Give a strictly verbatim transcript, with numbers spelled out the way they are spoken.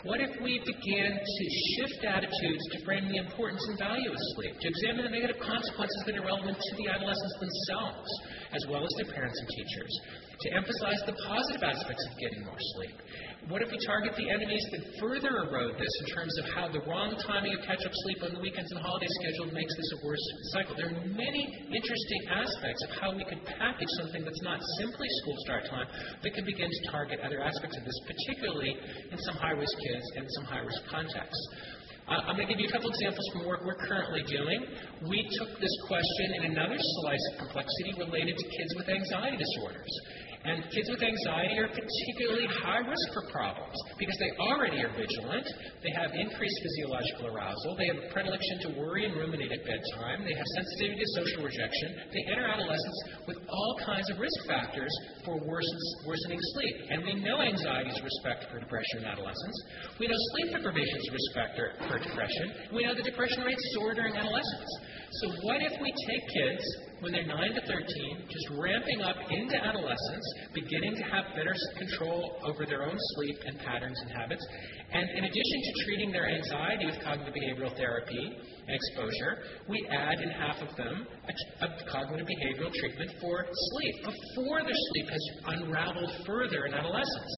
What if we began to shift attitudes to frame the importance and value of sleep, to examine the negative consequences that are relevant to the adolescents themselves, as well as their parents and teachers, to emphasize the positive aspects of getting more sleep? What if we target the enemies that further erode this in terms of how the wrong timing of catch-up sleep on the weekends and holiday schedule makes this a worse cycle? There are many interesting aspects of how we could package something that's not simply school start time, but can begin to target other aspects of this, particularly in some high-risk kids and some high-risk contexts. Uh, I'm going to give you a couple examples from work we're currently doing. We took this question in another slice of complexity related to kids with anxiety disorders. And kids with anxiety are particularly high risk for problems because they already are vigilant, they have increased physiological arousal, they have a predilection to worry and ruminate at bedtime, they have sensitivity to social rejection, they enter adolescence with all kinds of risk factors for worsens, worsening sleep. And we know anxiety is a risk factor for depression in adolescence. We know sleep deprivation is a risk factor for depression. We know the depression rates soar during adolescence. So what if we take kids when they're nine to thirteen, just ramping up into adolescence, beginning to have better control over their own sleep and patterns and habits, and in addition to treating their anxiety with cognitive behavioral therapy and exposure, we add in half of them a, a cognitive behavioral treatment for sleep before their sleep has unraveled further in adolescence.